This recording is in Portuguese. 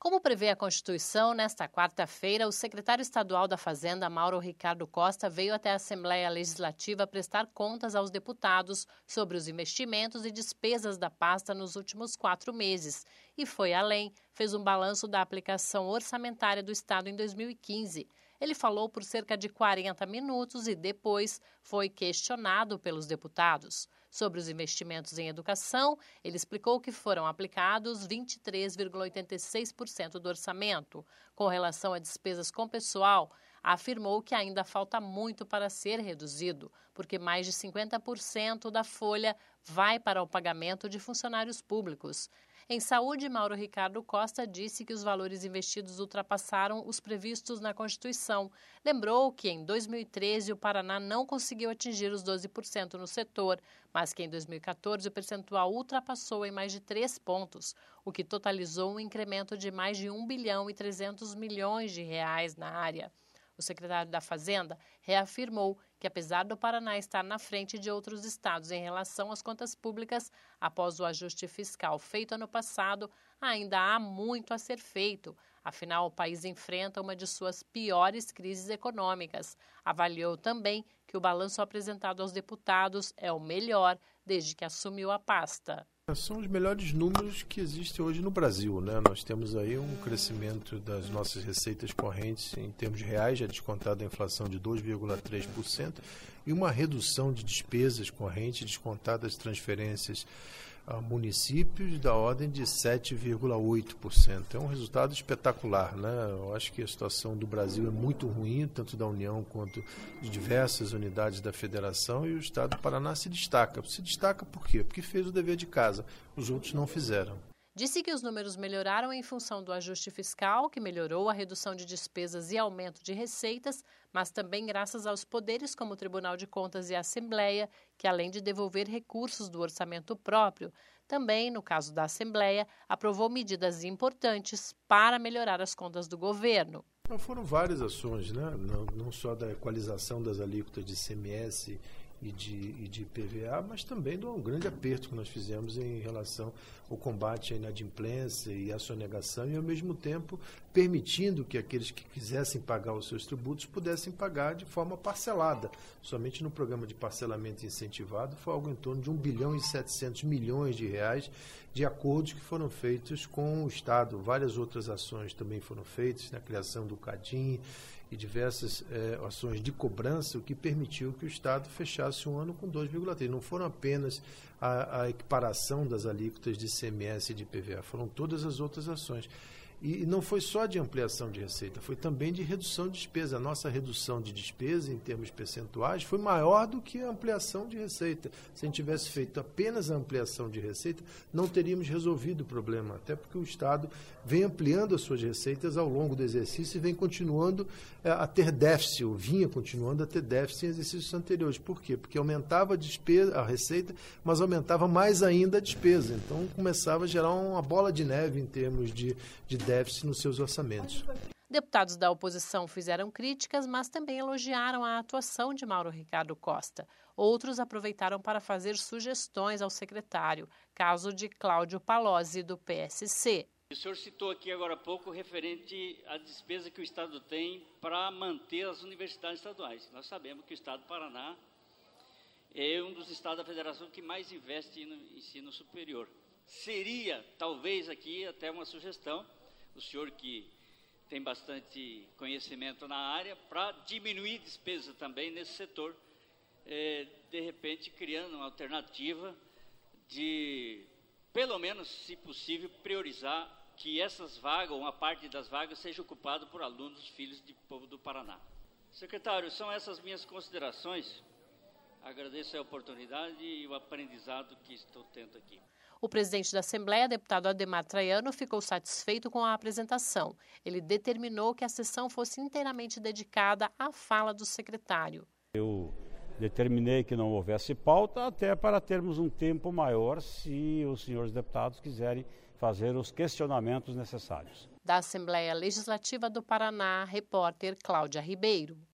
Como prevê a Constituição, nesta quarta-feira, o secretário estadual da Fazenda, Mauro Ricardo Costa, veio até a Assembleia Legislativa prestar contas aos deputados sobre os investimentos e despesas da pasta nos últimos 4 meses. E foi além, fez um balanço da aplicação orçamentária do Estado em 2015. Ele falou por cerca de 40 minutos e depois foi questionado pelos deputados. Sobre os investimentos em educação, ele explicou que foram aplicados 23,86% do orçamento. Com relação a despesas com pessoal, afirmou que ainda falta muito para ser reduzido, porque mais de 50% da folha vai para o pagamento de funcionários públicos. Em saúde, Mauro Ricardo Costa disse que os valores investidos ultrapassaram os previstos na Constituição. Lembrou que em 2013 o Paraná não conseguiu atingir os 12% no setor, mas que em 2014 o percentual ultrapassou em mais de 3 pontos, o que totalizou um incremento de mais de 1 bilhão e 300 milhões de reais na área. O secretário da Fazenda reafirmou que, apesar do Paraná estar na frente de outros estados em relação às contas públicas, após o ajuste fiscal feito ano passado, ainda há muito a ser feito. Afinal, o país enfrenta uma de suas piores crises econômicas. Avaliou também que o balanço apresentado aos deputados é o melhor desde que assumiu a pasta. São os melhores números que existem hoje no Brasil, né? Nós temos aí um crescimento das nossas receitas correntes em termos reais, já descontado a inflação de 2,3%, e uma redução de despesas correntes, descontadas as transferências a municípios da ordem de 7,8%. É um resultado espetacular, né? Eu acho que a situação do Brasil é muito ruim, tanto da União quanto de diversas unidades da Federação, e o Estado do Paraná se destaca. Se destaca por quê? Porque fez o dever de casa, os outros não fizeram. Disse que os números melhoraram em função do ajuste fiscal, que melhorou a redução de despesas e aumento de receitas, mas também graças aos poderes como o Tribunal de Contas e a Assembleia, que além de devolver recursos do orçamento próprio, também, no caso da Assembleia, aprovou medidas importantes para melhorar as contas do governo. Foram várias ações, né? Não só da equalização das alíquotas de ICMS e de IPVA, mas também de um grande aperto que nós fizemos em relação ao combate à inadimplência e à sonegação, e ao mesmo tempo permitindo que aqueles que quisessem pagar os seus tributos pudessem pagar de forma parcelada. Somente no programa de parcelamento incentivado foi algo em torno de 1 bilhão e 700 milhões de reais de acordos que foram feitos com o Estado. Várias outras ações também foram feitas na criação do CADIM e diversas ações de cobrança, o que permitiu que o Estado fechasse um ano com 2,3%. Não foram apenas a equiparação das alíquotas de ICMS e de IPVA, foram todas as outras ações. E não foi só de ampliação de receita, foi também de redução de despesa. A nossa redução de despesa, em termos percentuais, foi maior do que a ampliação de receita. Se a gente tivesse feito apenas a ampliação de receita, não teríamos resolvido o problema, até porque o Estado vem ampliando as suas receitas ao longo do exercício e vem continuando a ter déficit, ou vinha continuando a ter déficit em exercícios anteriores. Por quê? Porque aumentava a despesa, a receita, mas aumentava mais ainda a despesa. Então, começava a gerar uma bola de neve em termos de déficit nos seus orçamentos. Deputados da oposição fizeram críticas, mas também elogiaram a atuação de Mauro Ricardo Costa. Outros aproveitaram para fazer sugestões ao secretário, caso de Cláudio Palozzi, do PSC. O senhor citou aqui agora há pouco referente à despesa que o Estado tem para manter as universidades estaduais. Nós sabemos que o Estado do Paraná é um dos estados da federação que mais investe no ensino superior. Seria, talvez, aqui até uma sugestão, o senhor que tem bastante conhecimento na área, para diminuir despesa também nesse setor, de repente criando uma alternativa de, pelo menos, se possível, priorizar que essas vagas, ou uma parte das vagas, seja ocupada por alunos, filhos do povo do Paraná. Secretário, são essas minhas considerações. Agradeço a oportunidade e o aprendizado que estou tendo aqui. O presidente da Assembleia, deputado Ademar Traiano, ficou satisfeito com a apresentação. Ele determinou que a sessão fosse inteiramente dedicada à fala do secretário. Eu determinei que não houvesse pauta, até para termos um tempo maior, se os senhores deputados quiserem fazer os questionamentos necessários. Da Assembleia Legislativa do Paraná, repórter Cláudia Ribeiro.